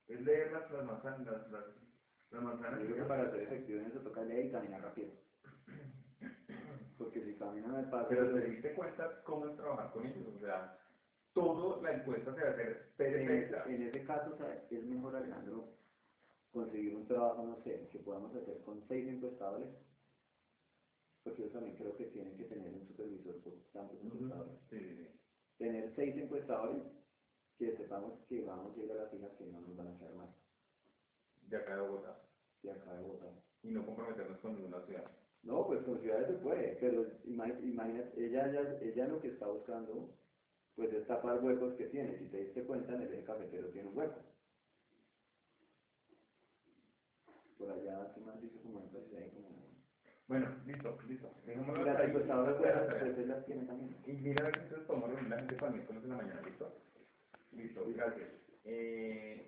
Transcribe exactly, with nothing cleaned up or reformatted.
Es leer las, las manzanas, las, las, las manzanas Yo que creo que yo. para ser efectivo en eso toca leer y caminar rápido. Porque si camino me paso, Pero te yo- diste cuenta cómo es trabajar con ellos, o sea, toda la encuesta se va a hacer en perfecta. ese, en ese caso, ¿sabes? Es mejor, Alejandro, conseguir un trabajo, no sé, que podamos hacer con seis encuestadores, porque yo también creo que tienen que tener un supervisor por tantos Ujú. encuestadores. Sí, sí, sí. Tener seis encuestadores que sepamos que vamos a ir a las fijas que no nos van a quedar mal, De acá de Bogotá. de acá de Bogotá. Y no comprometernos con ninguna ciudad. No, pues con ciudades se puede, pero ima- imagínate, ella, ella, ella lo que está buscando, pues es tapar huecos que tiene. Si te diste cuenta, en el eje cafetero tiene un hueco. Por allá, ¿qué más dice como énfasis ahí? Como... Bueno, listo, listo. Y Dejémoslo las hasta ahí. encuestadoras Espera, buenas, espera. pues él las tiene también. Y mira a ver si entonces podemos reunir la gente para el miércoles en la mañana, ¿listo? Listo, gracias. Eh,